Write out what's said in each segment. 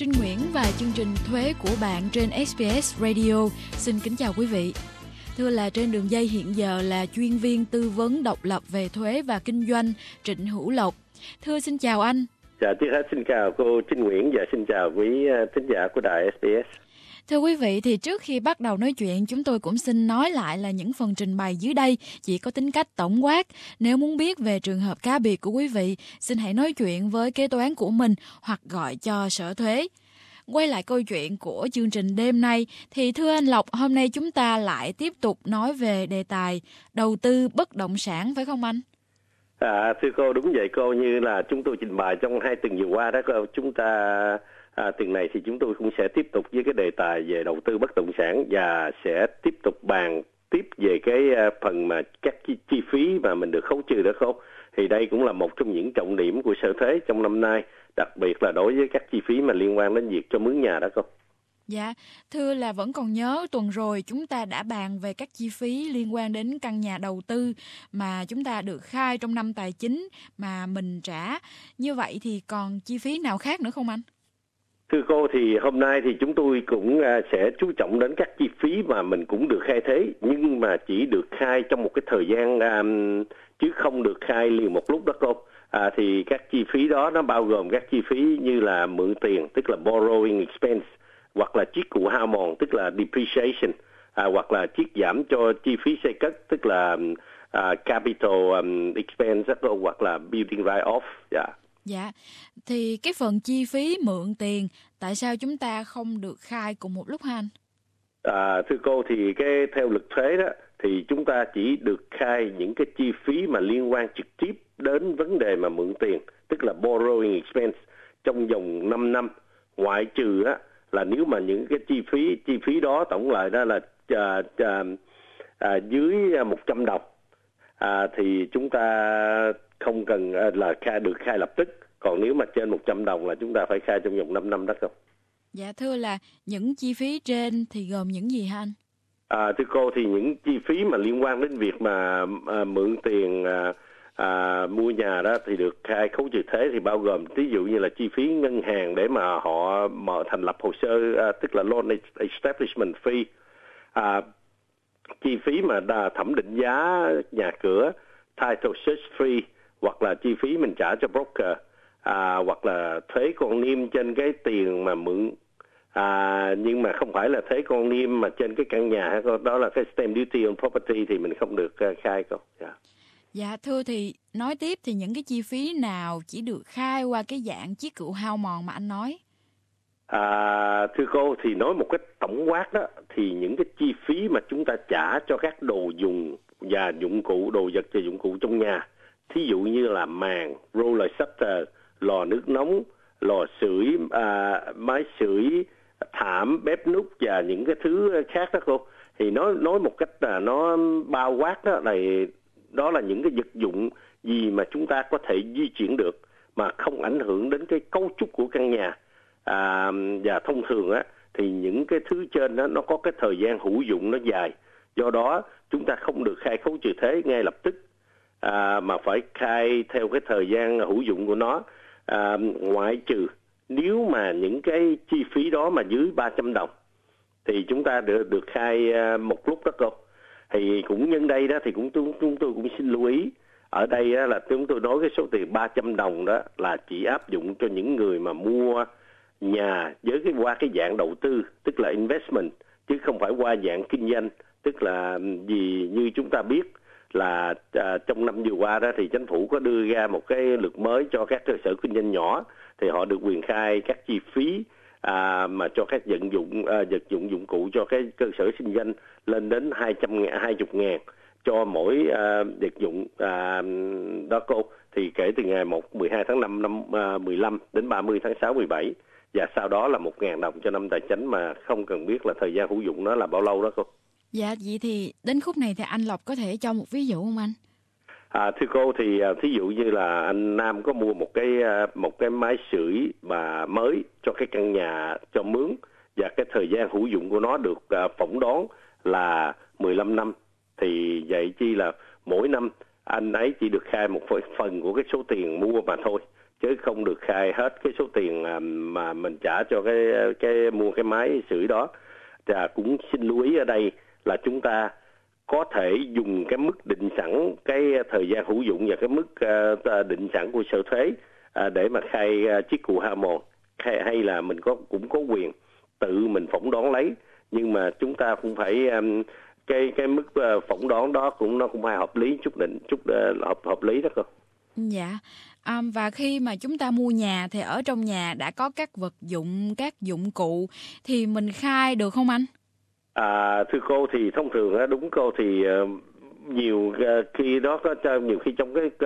Trinh Nguyễn và chương trình Thuế của bạn trên SBS Radio. Xin kính chào quý vị. Thưa là trên đường dây hiện giờ là chuyên viên tư vấn độc lập về thuế và kinh doanh Trịnh Hữu Lộc. Thưa xin chào anh. Dạ, trước hết xin chào cô Trinh Nguyễn và xin chào quý thính giả của đài SBS. Thưa quý vị, thì trước khi bắt đầu nói chuyện, chúng tôi cũng xin nói lại là những phần trình bày dưới đây chỉ có tính cách tổng quát. Nếu muốn biết về trường hợp cá biệt của quý vị, xin hãy nói chuyện với kế toán của mình hoặc gọi cho Sở Thuế. Quay lại câu chuyện của chương trình đêm nay, thì thưa anh Lộc, hôm nay chúng ta lại tiếp tục nói về đề tài đầu tư bất động sản, phải không anh? Thưa cô, đúng vậy cô, như là chúng tôi trình bày trong 2 tuần vừa qua đó cô, chúng ta tuần này thì chúng tôi cũng sẽ tiếp tục với cái đề tài về đầu tư bất động sản và sẽ tiếp tục bàn tiếp về cái phần mà các chi phí mà mình được khấu trừ đó cô. Thì đây cũng là một trong những trọng điểm của Sở Thuế trong năm nay, đặc biệt là đối với các chi phí mà liên quan đến việc cho mướn nhà đó cô. Dạ, thưa là vẫn còn nhớ tuần rồi chúng ta đã bàn về các chi phí liên quan đến căn nhà đầu tư mà chúng ta được khai trong năm tài chính mà mình trả. Như vậy thì còn chi phí nào khác nữa không anh? Thưa cô, thì hôm nay thì chúng tôi cũng sẽ chú trọng đến các chi phí mà mình cũng được khai thuế, nhưng mà chỉ được khai trong một cái thời gian chứ không được khai liền một lúc đó cô. Thì các chi phí đó nó bao gồm các chi phí như là mượn tiền, tức là borrowing expense, hoặc là chiết cụ hao mòn, tức là depreciation, hoặc là chiết giảm cho chi phí xây cất, tức là capital expense, hoặc là building write-off. Yeah. Dạ, thì cái phần chi phí mượn tiền, tại sao chúng ta không được khai cùng một lúc hả anh? Thưa cô, thì cái theo luật thuế đó, thì chúng ta chỉ được khai những cái chi phí mà liên quan trực tiếp đến vấn đề mà mượn tiền, tức là borrowing expense trong vòng 5 năm, ngoại trừ á, là nếu mà những cái chi phí đó tổng lại đó là dưới 100 đồng, thì chúng ta không cần là được khai lập tức. Còn nếu mà trên 100 đồng là chúng ta phải khai trong vòng 5 năm đó không? Dạ, thưa là những chi phí trên thì gồm những gì hả anh? Thưa cô, thì những chi phí mà liên quan đến việc mà mượn tiền mua nhà đó thì được khai khấu trừ thuế, thì bao gồm ví dụ như là chi phí ngân hàng để mà họ thành lập hồ sơ, tức là loan establishment fee, chi phí mà thẩm định giá nhà cửa, title search fee, hoặc là chi phí mình trả cho broker, hoặc là thuế con niêm trên cái tiền mà mượn, nhưng mà không phải là thuế con niêm mà trên cái căn nhà, đó là cái stamp duty on property thì mình không được khai cô. Dạ, thưa thì nói tiếp thì những cái chi phí nào chỉ được khai qua cái dạng chiết cụ hao mòn mà anh nói? Thưa cô, thì nói một cách tổng quát đó, thì những cái chi phí mà chúng ta trả cho các đồ dùng và dụng cụ, đồ vật và dụng cụ trong nhà, thí dụ như là màn, roller shutter, lò nước nóng, lò sưởi, máy sưởi, thảm, bếp núc và những cái thứ khác đó cô. Thì nói một cách là nó bao quát đó là những cái vật dụng gì mà chúng ta có thể di chuyển được mà không ảnh hưởng đến cái cấu trúc của căn nhà. Và thông thường á, thì những cái thứ trên đó nó có cái thời gian hữu dụng nó dài, do đó chúng ta không được khai khấu trừ thuế ngay lập tức, mà phải khai theo cái thời gian hữu dụng của nó, ngoại trừ nếu mà những cái chi phí đó mà dưới 300 đồng thì chúng ta được khai một lúc đó cô. Thì cũng nhân đây đó thì chúng tôi cũng xin lưu ý ở đây đó, là chúng tôi nói cái số tiền 300 đồng đó là chỉ áp dụng cho những người mà mua nhà với qua cái dạng đầu tư, tức là investment, chứ không phải qua dạng kinh doanh. Tức là vì như chúng ta biết là trong năm vừa qua đó thì chính phủ có đưa ra một cái luật mới cho các cơ sở kinh doanh nhỏ, thì họ được quyền khai các chi phí mà cho các vật dụng dụng cụ cho cái cơ sở kinh doanh lên đến 20.000 cho mỗi vật dụng đó cô. Thì kể từ ngày 12 tháng 5 năm 15 đến 30 tháng 6 17, và sau đó là 1.000 đồng cho năm tài chính mà không cần biết là thời gian hữu dụng nó là bao lâu đó cô. Dạ, vậy thì đến khúc này thì anh Lộc có thể cho một ví dụ không anh? Thưa cô, thì thí dụ như là anh Nam có mua một cái máy sưởi mà mới cho cái căn nhà cho mướn, và cái thời gian hữu dụng của nó được phỏng đoán là 15 năm, thì vậy chi là mỗi năm anh ấy chỉ được khai một phần của cái số tiền mua mà thôi. chứ không được khai hết cái số tiền mà mình trả cho cái mua cái máy sưởi đó. Và cũng xin lưu ý ở đây là chúng ta có thể dùng cái mức định sẵn cái thời gian hữu dụng và cái mức định sẵn của sở thuế để mà khai chiếc cù ha mòn, hay là mình cũng có quyền tự mình phỏng đoán lấy, nhưng mà chúng ta cũng phải cái mức phỏng đoán đó nó cũng phải hợp lý chút hợp lý đó cơ. Dạ. Và khi mà chúng ta mua nhà thì ở trong nhà đã có các vật dụng, các dụng cụ thì mình khai được không anh? Thưa cô, thì thông thường đúng cô, thì nhiều khi đó nhiều khi trong cái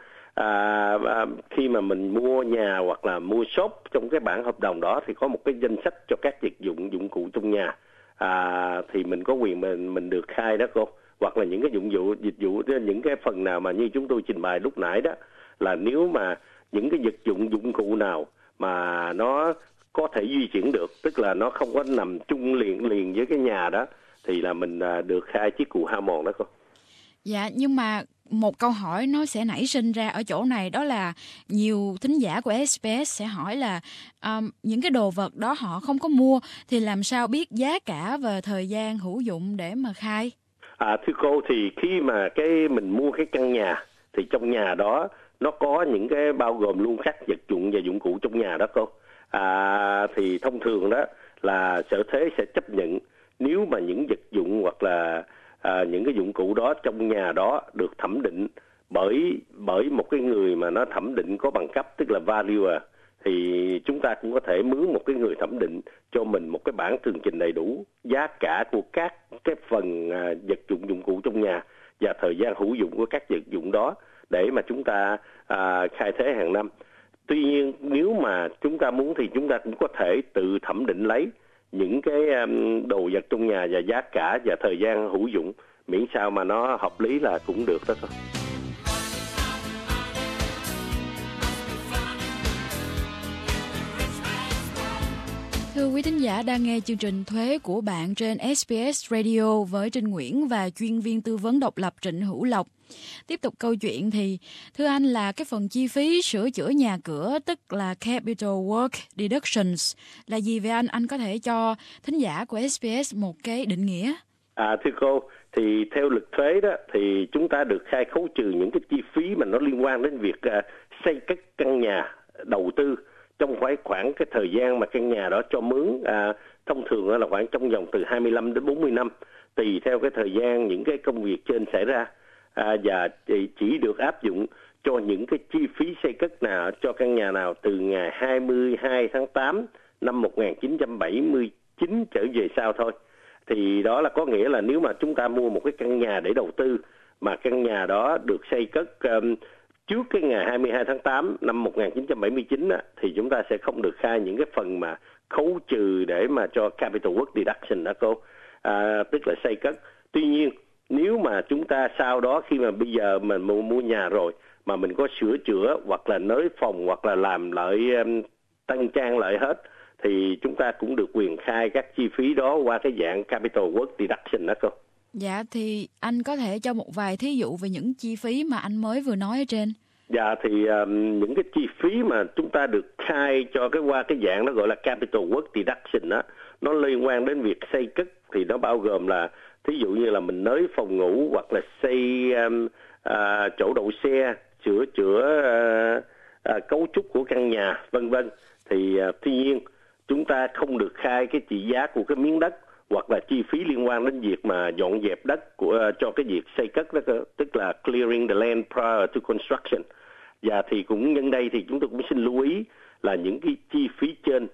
khi mà mình mua nhà hoặc là mua shop, trong cái bản hợp đồng đó thì có một cái danh sách cho các dụng cụ trong nhà, thì mình có quyền mình được khai đó cô. Hoặc là những cái dịch vụ những cái phần nào mà như chúng tôi trình bày lúc nãy đó, là nếu mà những cái dụng cụ nào mà nó có thể di chuyển được, tức là nó không có nằm chung liền với cái nhà đó, thì là mình được khai chiếc cù ha mòn đó cô. Dạ, nhưng mà một câu hỏi nó sẽ nảy sinh ra ở chỗ này, đó là nhiều thính giả của SBS sẽ hỏi là những cái đồ vật đó họ không có mua thì làm sao biết giá cả và thời gian hữu dụng để mà khai? Thưa cô, thì khi mà mình mua cái căn nhà thì trong nhà đó nó có những cái bao gồm luôn các vật dụng và dụng cụ trong nhà đó cô. Thì thông thường đó là sở thuế sẽ chấp nhận nếu mà những vật dụng hoặc là những cái dụng cụ đó trong nhà đó được thẩm định bởi một cái người mà nó thẩm định có bằng cấp, tức là valuer, thì chúng ta cũng có thể mướn một cái người thẩm định cho mình một cái bản tường trình đầy đủ giá cả của các cái phần vật dụng cụ trong nhà và thời gian hữu dụng của các vật dụng đó để mà chúng ta khai thuế hàng năm. Tuy nhiên nếu mà chúng ta muốn thì chúng ta cũng có thể tự thẩm định lấy những cái đồ vật trong nhà và giá cả và thời gian hữu dụng, miễn sao mà nó hợp lý là cũng được đó thôi. Thưa quý thính giả đang nghe chương trình Thuế của bạn trên SBS Radio với Trinh Nguyễn và chuyên viên tư vấn độc lập Trịnh Hữu Lộc. Tiếp tục câu chuyện thì, thưa anh, là cái phần chi phí sửa chữa nhà cửa, tức là Capital Work Deductions, là gì vậy anh? Anh có thể cho thính giả của SBS một cái định nghĩa? Thưa cô, thì theo luật thuế đó thì chúng ta được khai khấu trừ những cái chi phí mà nó liên quan đến việc xây cất căn nhà, đầu tư trong khoảng cái thời gian mà căn nhà đó cho mướn, thông thường là khoảng trong vòng từ 25 đến 40 năm, tùy theo cái thời gian những cái công việc trên xảy ra, và chỉ được áp dụng cho những cái chi phí xây cất nào cho căn nhà nào từ ngày 22 tháng 8 năm 1979 trở về sau thôi. Thì đó là có nghĩa là nếu mà chúng ta mua một cái căn nhà để đầu tư mà căn nhà đó được xây cất trước cái ngày 22 tháng 8 năm 1979 thì chúng ta sẽ không được khai những cái phần mà khấu trừ để mà cho Capital Work Deduction đó cô, tức là xây cất. Tuy nhiên nếu mà chúng ta sau đó khi mà bây giờ mình mua nhà rồi mà mình có sửa chữa hoặc là nới phòng hoặc là làm lại tăng trang lại hết, thì chúng ta cũng được quyền khai các chi phí đó qua cái dạng Capital Work Deduction đó cô. Dạ, thì anh có thể cho một vài thí dụ về những chi phí mà anh mới vừa nói ở trên. Dạ, thì những cái chi phí mà chúng ta được khai cho qua cái dạng nó gọi là Capital Work Deduction đó, nó liên quan đến việc xây cất, thì nó bao gồm là thí dụ như là mình nới phòng ngủ hoặc là xây chỗ đậu xe, sửa chữa cấu trúc của căn nhà, vân vân. Thì tuy nhiên chúng ta không được khai cái trị giá của cái miếng đất hoặc là chi phí liên quan đến việc mà dọn dẹp đất cho cái việc xây cất đó, tức là clearing the land prior to construction. Và thì cũng nhân đây thì chúng tôi cũng xin lưu ý là những cái chi phí trên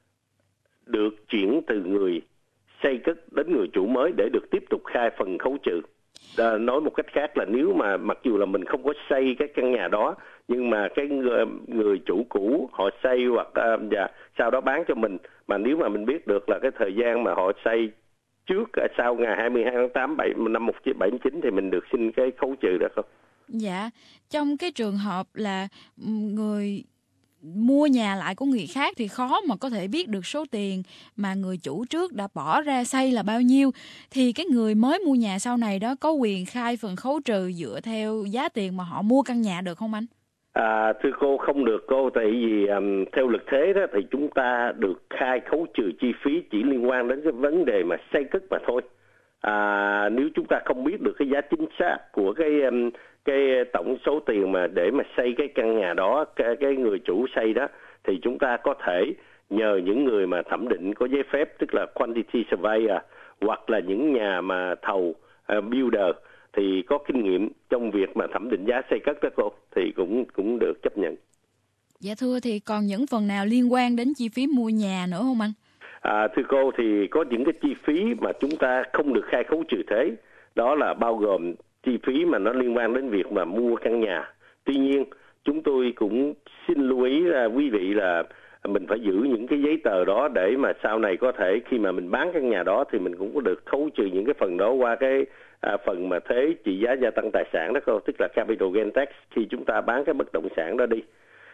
được chuyển từ người xây cất đến người chủ mới để được tiếp tục khai phần khấu trừ. Nói một cách khác là nếu mà mặc dù là mình không có xây cái căn nhà đó, nhưng mà cái người chủ cũ họ xây hoặc và sau đó bán cho mình, mà nếu mà mình biết được là cái thời gian mà họ xây trước sau ngày 22 tháng 8 năm 1979 thì mình được xin cái khấu trừ được không? Dạ, trong cái trường hợp là người mua nhà lại của người khác thì khó mà có thể biết được số tiền mà người chủ trước đã bỏ ra xây là bao nhiêu, thì cái người mới mua nhà sau này đó có quyền khai phần khấu trừ dựa theo giá tiền mà họ mua căn nhà được không anh? Thưa cô, không được cô, tại vì theo luật thế đó thì chúng ta được khai khấu trừ chi phí chỉ liên quan đến cái vấn đề mà xây cất mà thôi. Nếu chúng ta không biết được cái giá chính xác của cái tổng số tiền mà để mà xây cái căn nhà đó, cái người chủ xây đó, thì chúng ta có thể nhờ những người mà thẩm định có giấy phép, tức là quantity surveyor, hoặc là những nhà mà thầu builder thì có kinh nghiệm trong việc mà thẩm định giá xây cất đó cô, thì cũng được chấp nhận. Dạ thưa, thì còn những phần nào liên quan đến chi phí mua nhà nữa không anh? Thưa cô, thì có những cái chi phí mà chúng ta không được khai khấu trừ thuế, đó là bao gồm chi phí mà nó liên quan đến việc mà mua căn nhà. Tuy nhiên, chúng tôi cũng xin lưu ý là quý vị là mình phải giữ những cái giấy tờ đó để mà sau này có thể khi mà mình bán căn nhà đó thì mình cũng có được khấu trừ những cái phần đó qua cái phần mà thuế trị giá gia tăng tài sản đó cô, tức là capital gain tax khi chúng ta bán cái bất động sản đó đi.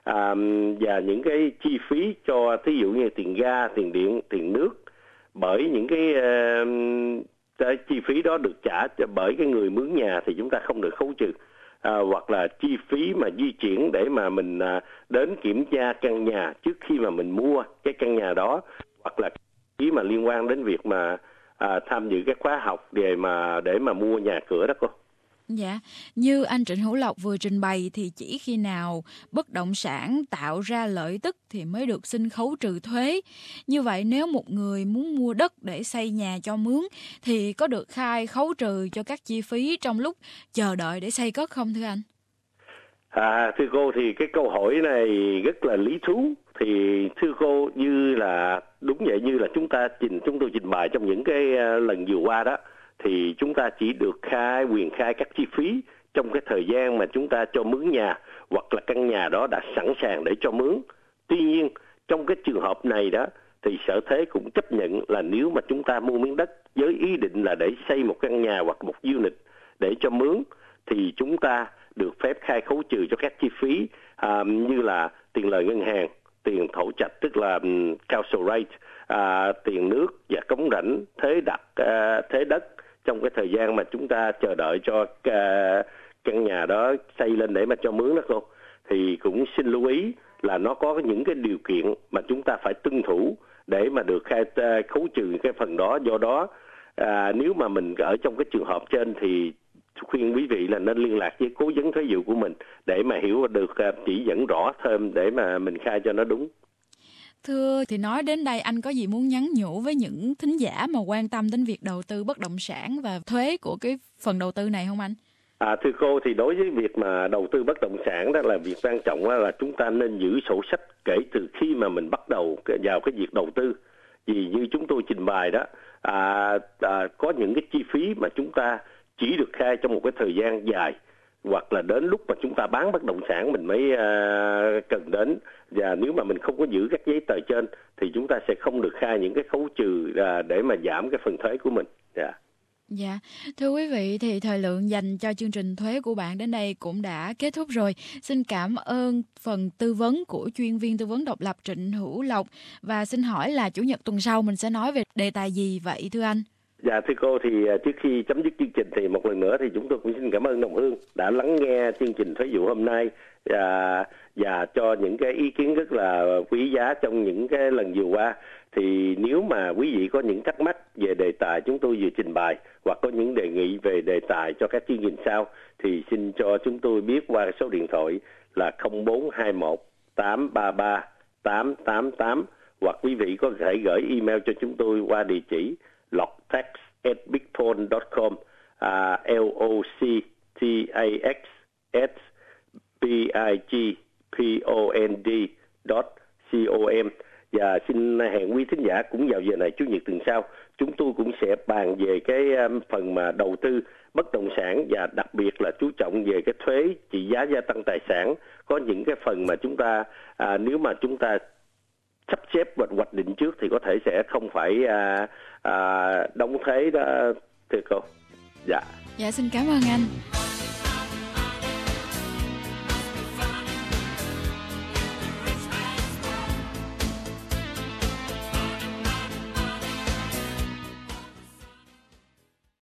Và những cái chi phí cho thí dụ như tiền ga, tiền điện, tiền nước, bởi những cái chi phí đó được trả bởi cái người mướn nhà thì chúng ta không được khấu trừ. Hoặc là chi phí mà di chuyển để mà mình đến kiểm tra căn nhà trước khi mà mình mua cái căn nhà đó, hoặc là phí mà liên quan đến việc mà tham dự các khóa học để mà mua nhà cửa đó cô. Dạ, như anh Trịnh Hữu Lộc vừa trình bày thì chỉ khi nào bất động sản tạo ra lợi tức thì mới được xin khấu trừ thuế. Như vậy nếu một người muốn mua đất để xây nhà cho mướn thì có được khai khấu trừ cho các chi phí trong lúc chờ đợi để xây cất không thưa anh? Thưa cô, thì cái câu hỏi này rất là lý thú. Thì thưa cô, như là đúng vậy, như là chúng tôi trình bày trong những cái lần vừa qua đó, thì chúng ta chỉ được quyền khai các chi phí trong cái thời gian mà chúng ta cho mướn nhà, hoặc là căn nhà đó đã sẵn sàng để cho mướn. Tuy nhiên, trong cái trường hợp này đó thì Sở Thuế cũng chấp nhận là nếu mà chúng ta mua miếng đất với ý định là để xây một căn nhà hoặc một unit để cho mướn, thì chúng ta được phép khai khấu trừ cho các chi phí như là tiền lời ngân hàng, tiền thổ trạch tức là council rate, tiền nước và cống rãnh, thuế đất trong cái thời gian mà chúng ta chờ đợi cho căn nhà đó xây lên để mà cho mướn đó cô. Thì cũng xin lưu ý là nó có những cái điều kiện mà chúng ta phải tuân thủ để mà được khấu trừ cái phần đó. Do đó nếu mà mình ở trong cái trường hợp trên thì khuyên quý vị là nên liên lạc với cố vấn thuế vụ của mình để mà hiểu được chỉ dẫn rõ thêm để mà mình khai cho nó đúng. Thưa, thì nói đến đây anh có gì muốn nhắn nhủ với những thính giả mà quan tâm đến việc đầu tư bất động sản và thuế của cái phần đầu tư này không anh? Thưa cô, thì đối với việc mà đầu tư bất động sản đó là việc quan trọng là chúng ta nên giữ sổ sách kể từ khi mà mình bắt đầu vào cái việc đầu tư. Vì như chúng tôi trình bày đó, có những cái chi phí mà chúng ta chỉ được khai trong một cái thời gian dài, hoặc là đến lúc mà chúng ta bán bất động sản mình mới cần đến. Và nếu mà mình không có giữ các giấy tờ trên thì chúng ta sẽ không được khai những cái khấu trừ để mà giảm cái phần thuế của mình. Dạ, thưa quý vị, thì thời lượng dành cho chương trình thuế của bạn đến đây cũng đã kết thúc rồi. Xin cảm ơn phần tư vấn của chuyên viên tư vấn độc lập Trịnh Hữu Lộc. Và xin hỏi là Chủ nhật tuần sau mình sẽ nói về đề tài gì vậy thưa anh? Dạ thưa cô, thì trước khi chấm dứt chương trình thì một lần nữa thì chúng tôi cũng xin cảm ơn Đồng Hương đã lắng nghe chương trình thuế vụ hôm nay và cho những cái ý kiến rất là quý giá trong những cái lần vừa qua. Thì nếu mà quý vị có những thắc mắc về đề tài chúng tôi vừa trình bày, hoặc có những đề nghị về đề tài cho các chương trình sau, thì xin cho chúng tôi biết qua số điện thoại là 0421 833 888, hoặc quý vị có thể gửi email cho chúng tôi qua địa chỉ loctax@bigpond.com, loctax@bigpond.com. Và xin hẹn quý thính giả cũng vào giờ này Chủ nhật tuần sau, chúng tôi cũng sẽ bàn về cái phần mà đầu tư bất động sản, và đặc biệt là chú trọng về cái thuế trị giá gia tăng tài sản. Có những cái phần mà chúng ta nếu mà chúng ta sắp xếp và hoạch định trước thì có thể sẽ không phải đóng thuế đó thưa cô. Dạ. Dạ, xin cảm ơn anh.